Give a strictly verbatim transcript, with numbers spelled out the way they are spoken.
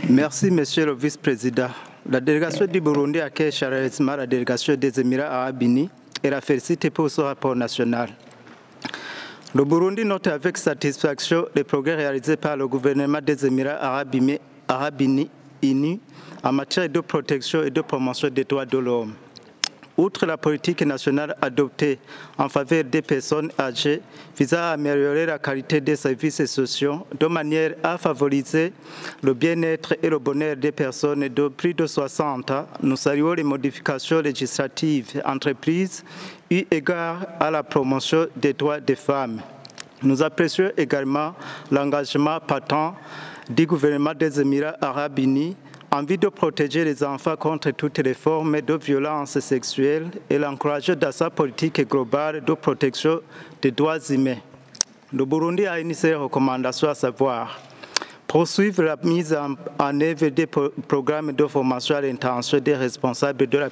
Merci, Monsieur le Vice-président. La délégation du Burundi accueille chaleureusement la délégation des Émirats arabes unis et la félicite pour ce rapport national. Le Burundi note avec satisfaction les progrès réalisés par le gouvernement des Émirats arabes unis en matière de protection et de promotion des droits de l'homme. Outre la politique nationale adoptée en faveur des personnes âgées visant à améliorer la qualité des services sociaux de manière à favoriser le bien-être et le bonheur des personnes de plus de soixante ans, nous saluons les modifications législatives entreprises eu égard à la promotion des droits des femmes. Nous apprécions également l'engagement patent du gouvernement des Émirats arabes unis en vue de protéger les enfants contre toutes les formes de violence sexuelle et l'encourager dans sa politique globale de protection des droits humains. Le Burundi a initié des recommandations à savoir poursuivre la mise en, en œuvre des pro programmes de formation à l'intention des responsables de la